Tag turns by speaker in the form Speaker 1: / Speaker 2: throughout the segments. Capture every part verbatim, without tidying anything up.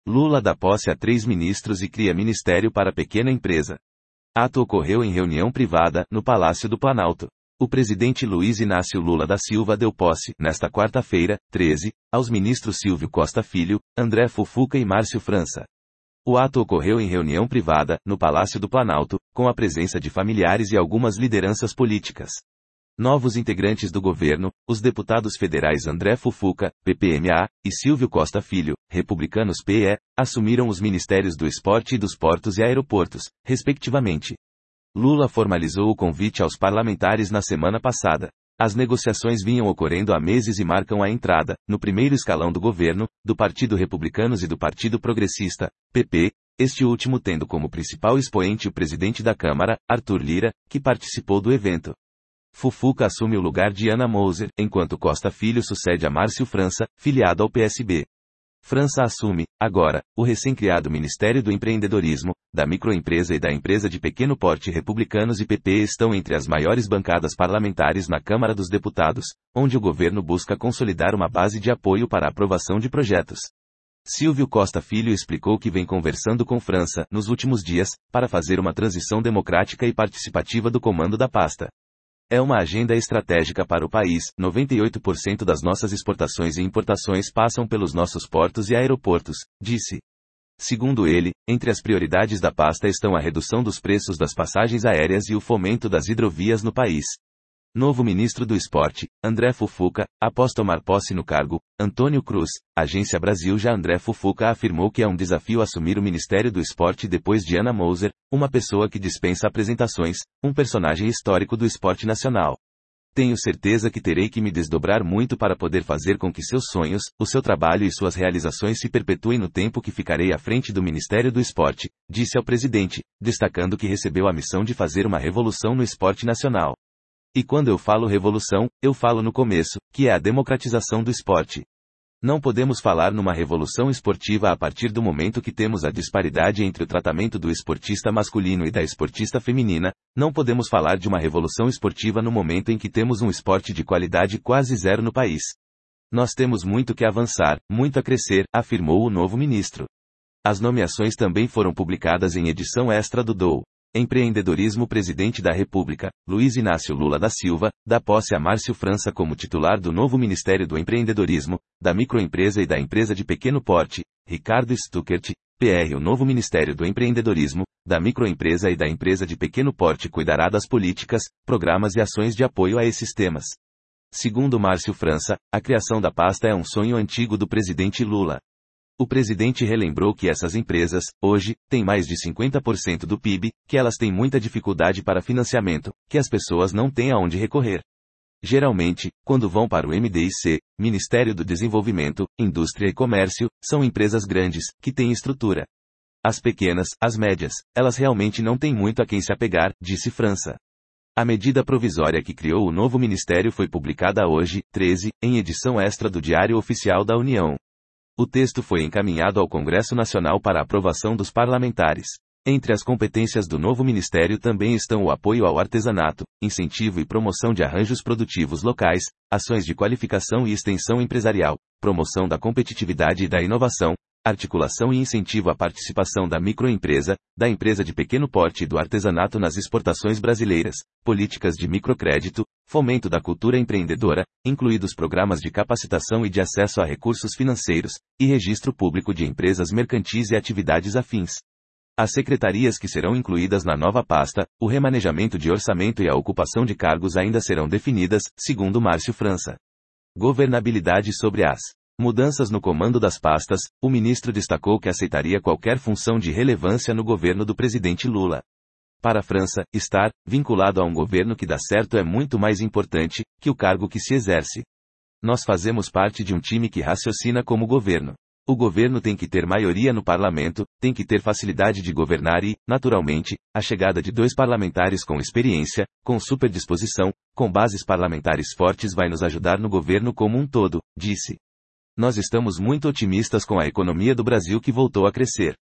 Speaker 1: Lula dá posse a três ministros e cria ministério para pequena empresa. Ato ocorreu em reunião privada, no Palácio do Planalto. O presidente Luiz Inácio Lula da Silva deu posse, nesta quarta-feira, treze, aos ministros Silvio Costa Filho, André Fufuca e Márcio França. O ato ocorreu em reunião privada, no Palácio do Planalto, com a presença de familiares e algumas lideranças políticas. Novos integrantes do governo, os deputados federais André Fufuca, P P M A, e Silvio Costa Filho, republicanos P E, assumiram os ministérios do Esporte e dos Portos e Aeroportos, respectivamente. Lula formalizou o convite aos parlamentares na semana passada. As negociações vinham ocorrendo há meses e marcam a entrada, no primeiro escalão do governo, do Partido Republicanos e do Partido Progressista, P P, este último tendo como principal expoente o presidente da Câmara, Arthur Lira, que participou do evento. Fufuca assume o lugar de Ana Moser, enquanto Costa Filho sucede a Márcio França, filiado ao P S B. França assume, agora, o recém-criado Ministério do Empreendedorismo, da Microempresa e da Empresa de Pequeno Porte. Republicanos e P P estão entre as maiores bancadas parlamentares na Câmara dos Deputados, onde o governo busca consolidar uma base de apoio para a aprovação de projetos. Silvio Costa Filho explicou que vem conversando com França, nos últimos dias, para fazer uma transição democrática e participativa do comando da pasta. É uma agenda estratégica para o país, noventa e oito por cento das nossas exportações e importações passam pelos nossos portos e aeroportos, disse. Segundo ele, entre as prioridades da pasta estão a redução dos preços das passagens aéreas e o fomento das hidrovias no país. Novo ministro do Esporte, André Fufuca, após tomar posse no cargo, Antônio Cruz, Agência Brasil. Já André Fufuca afirmou que é um desafio assumir o Ministério do Esporte depois de Ana Moser, uma pessoa que dispensa apresentações, um personagem histórico do esporte nacional. Tenho certeza que terei que me desdobrar muito para poder fazer com que seus sonhos, o seu trabalho e suas realizações se perpetuem no tempo que ficarei à frente do Ministério do Esporte, disse ao presidente, destacando que recebeu a missão de fazer uma revolução no esporte nacional. E quando eu falo revolução, eu falo no começo, que é a democratização do esporte. Não podemos falar numa revolução esportiva a partir do momento que temos a disparidade entre o tratamento do esportista masculino e da esportista feminina, não podemos falar de uma revolução esportiva no momento em que temos um esporte de qualidade quase zero no país. Nós temos muito que avançar, muito a crescer, afirmou o novo ministro. As nomeações também foram publicadas em edição extra do D O U. Empreendedorismo. Presidente da República, Luiz Inácio Lula da Silva, dá posse a Márcio França como titular do novo Ministério do Empreendedorismo, da Microempresa e da Empresa de Pequeno Porte. Ricardo Stuckert, P R. O novo Ministério do Empreendedorismo, da Microempresa e da Empresa de Pequeno Porte cuidará das políticas, programas e ações de apoio a esses temas. Segundo Márcio França, a criação da pasta é um sonho antigo do presidente Lula. O presidente relembrou que essas empresas, hoje, têm mais de cinquenta por cento do P I B, que elas têm muita dificuldade para financiamento, que as pessoas não têm aonde recorrer. Geralmente, quando vão para o M D I C, Ministério do Desenvolvimento, Indústria e Comércio, são empresas grandes, que têm estrutura. As pequenas, as médias, elas realmente não têm muito a quem se apegar, disse França. A medida provisória que criou o novo ministério foi publicada hoje, treze, em edição extra do Diário Oficial da União. O texto foi encaminhado ao Congresso Nacional para aprovação dos parlamentares. Entre as competências do novo ministério também estão o apoio ao artesanato, incentivo e promoção de arranjos produtivos locais, ações de qualificação e extensão empresarial, promoção da competitividade e da inovação, articulação e incentivo à participação da microempresa, da empresa de pequeno porte e do artesanato nas exportações brasileiras, políticas de microcrédito, fomento da cultura empreendedora, incluídos programas de capacitação e de acesso a recursos financeiros, e registro público de empresas mercantis e atividades afins. As secretarias que serão incluídas na nova pasta, o remanejamento de orçamento e a ocupação de cargos ainda serão definidas, segundo Márcio França. Governabilidade. Sobre as mudanças no comando das pastas, o ministro destacou que aceitaria qualquer função de relevância no governo do presidente Lula. Para a França, estar vinculado a um governo que dá certo é muito mais importante que o cargo que se exerce. Nós fazemos parte de um time que raciocina como governo. O governo tem que ter maioria no parlamento, tem que ter facilidade de governar e, naturalmente, a chegada de dois parlamentares com experiência, com superdisposição, com bases parlamentares fortes vai nos ajudar no governo como um todo, disse. Nós estamos muito otimistas com a economia do Brasil que voltou a crescer.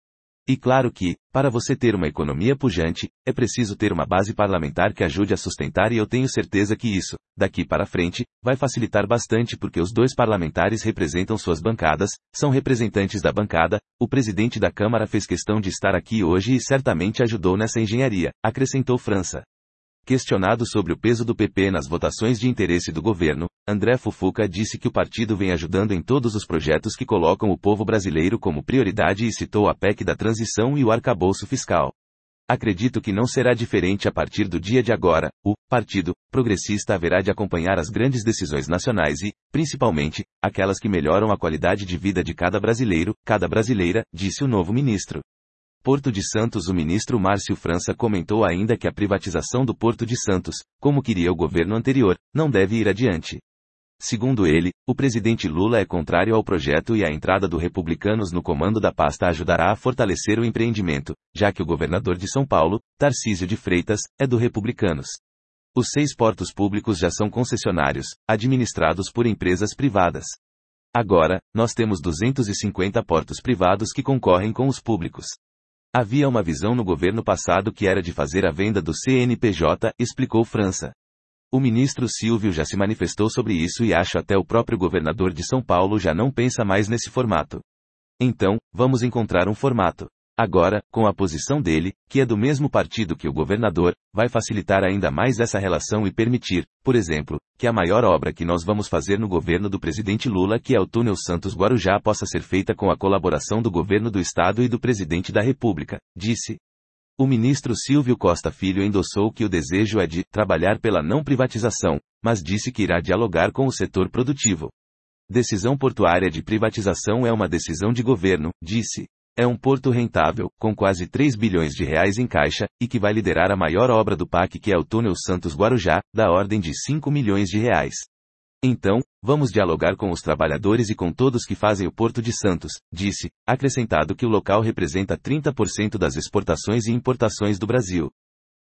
Speaker 1: E claro que, para você ter uma economia pujante, é preciso ter uma base parlamentar que ajude a sustentar e eu tenho certeza que isso, daqui para frente, vai facilitar bastante porque os dois parlamentares representam suas bancadas, são representantes da bancada, o presidente da Câmara fez questão de estar aqui hoje e certamente ajudou nessa engenharia, acrescentou França. Questionado sobre o peso do P P nas votações de interesse do governo, André Fufuca disse que o partido vem ajudando em todos os projetos que colocam o povo brasileiro como prioridade e citou a P E C da transição e o arcabouço fiscal. Acredito que não será diferente a partir do dia de agora, o Partido Progressista haverá de acompanhar as grandes decisões nacionais e, principalmente, aquelas que melhoram a qualidade de vida de cada brasileiro, cada brasileira, disse o novo ministro. Porto de Santos. O ministro Márcio França comentou ainda que a privatização do Porto de Santos, como queria o governo anterior, não deve ir adiante. Segundo ele, o presidente Lula é contrário ao projeto e a entrada do Republicanos no comando da pasta ajudará a fortalecer o empreendimento, já que o governador de São Paulo, Tarcísio de Freitas, é do Republicanos. Os seis portos públicos já são concessionários, administrados por empresas privadas. Agora, nós temos duzentos e cinquenta portos privados que concorrem com os públicos. Havia uma visão no governo passado que era de fazer a venda do C N P J, explicou França. O ministro Silvio já se manifestou sobre isso e acho até o próprio governador de São Paulo já não pensa mais nesse formato. Então, vamos encontrar um formato. Agora, com a posição dele, que é do mesmo partido que o governador, vai facilitar ainda mais essa relação e permitir, por exemplo, que a maior obra que nós vamos fazer no governo do presidente Lula, que é o túnel Santos-Guarujá, possa ser feita com a colaboração do governo do estado e do presidente da República, disse. O ministro Silvio Costa Filho endossou que o desejo é de trabalhar pela não privatização, mas disse que irá dialogar com o setor produtivo. Decisão portuária de privatização é uma decisão de governo, disse. É um porto rentável, com quase três bilhões de reais em caixa, e que vai liderar a maior obra do P A C, que é o túnel Santos-Guarujá, da ordem de cinco milhões de reais. Então, vamos dialogar com os trabalhadores e com todos que fazem o Porto de Santos, disse, acrescentado que o local representa trinta por cento das exportações e importações do Brasil.